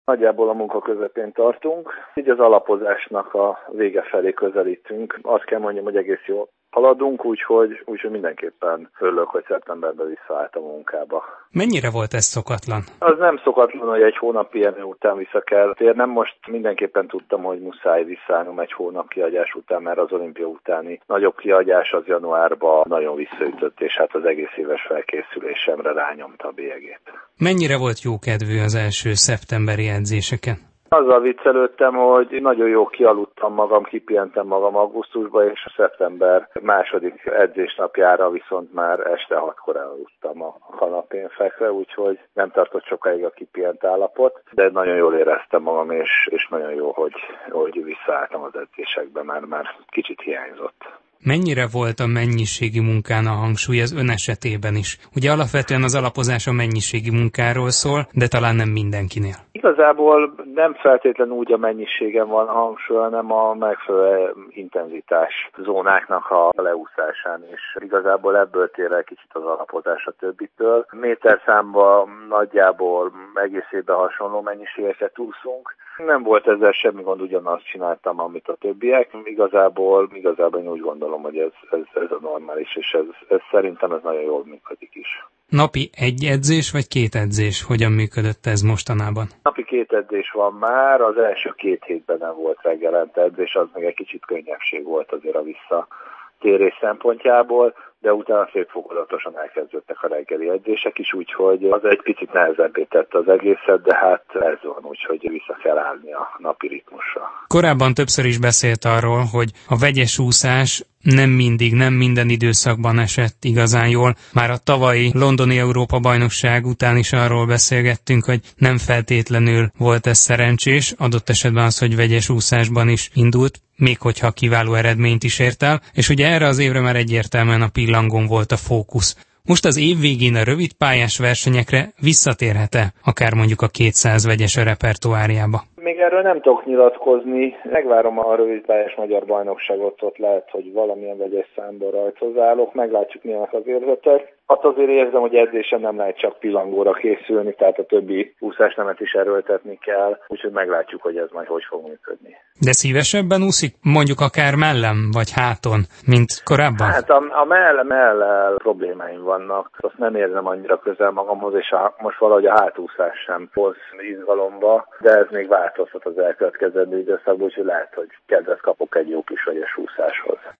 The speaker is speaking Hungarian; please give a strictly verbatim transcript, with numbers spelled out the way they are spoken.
Nagyjából a munka közepén tartunk, így az alapozásnak a vége felé közelítünk. Azt kell mondjam, hogy egész jól haladunk, úgyhogy, úgyhogy mindenképpen örülök, hogy szeptemberben visszaálltam a munkába. Mennyire volt ez szokatlan? Az nem szokatlan, hogy egy hónap pihenő után vissza kell térnem. Most mindenképpen tudtam, hogy muszáj visszaállnom egy hónap kiadás után, mert az olimpia utáni nagyobb kiadás az januárban nagyon visszaütött, és hát az egész éves felkészülésemre rányomta a bélyegét. Mennyire volt jókedvű az első szeptemberi edzéseken? Azzal viccelődtem, hogy nagyon jó kialudtam magam, kipihentem magam augusztusban, és a szeptember második edzésnapjára viszont már este hatkor elaludtam a kanapén fekve, úgyhogy nem tartott sokáig a kipihent állapot, de nagyon jól éreztem magam, és, és nagyon jó, hogy, hogy visszaálltam az edzésekbe, mert már kicsit hiányzott. Mennyire volt a mennyiségi munkán a hangsúly az ön esetében is? Ugye alapvetően az alapozás a mennyiségi munkáról szól, de talán nem mindenkinél. Igazából nem feltétlenül úgy a mennyiségen van a hangsúly, hanem a megfelelő intenzitás zónáknak a leúszásán, és igazából ebből tér el kicsit az alapozás a többitől. Méterszámban nagyjából egész évben hasonló mennyiségeket úszunk. Nem volt ezzel semmi gond, ugyanazt csináltam, amit a többiek. Igazából, igazából én úgy gondolom, hogy ez, ez, ez a normális, és ez, ez szerintem ez nagyon jól működik is. Napi egy edzés vagy két edzés? Hogyan működött ez mostanában? Napi két edzés van már, az első két hétben nem volt reggelente edzés, az meg egy kicsit könnyebbség volt azért a visszatérés szempontjából, de utána szép fokozatosan elkezdődtek a reggeli edzések is, úgyhogy az egy picit nehezebbé tette az egészet, de hát ez van, úgyhogy vissza kell állni a napi ritmusra. Korábban többször is beszélt arról, hogy a vegyes úszás nem mindig, nem minden időszakban esett igazán jól. Már a tavalyi londoni Európa-bajnokság után is arról beszélgettünk, hogy nem feltétlenül volt ez szerencsés, adott esetben az, hogy vegyes úszásban is indult, még hogyha kiváló eredményt is ért el, és ugye erre az évre már egyértelműen a pillangón volt a fókusz. Most az év végén a rövid pályás versenyekre visszatérhet-e, akár mondjuk a kétszáz vegyes a repertoárjába? Még erről nem tudok nyilatkozni. Megvárom a rövidpályás magyar bajnokságot, ott lehet, hogy valamilyen vegyes számban rajtozálok, meglátjuk milyenek az érzetek. Hát azért érzem, hogy edzésen nem lehet csak pillangóra készülni, tehát a többi úszásnemet is erőltetni kell, úgyhogy meglátjuk, hogy ez majd hogy fog működni. De szívesebben úszik, mondjuk akár mellem vagy háton, mint korábban? Hát a, a mell mellel problémáim vannak, azt nem érzem annyira közel magamhoz, és a, most valahogy a hátúszás sem hoz izgalomba, de ez még változhat az elkövetkezendő időszakban, úgyhogy lehet, hogy kedvet kapok egy jó kis vegyes úszáshoz.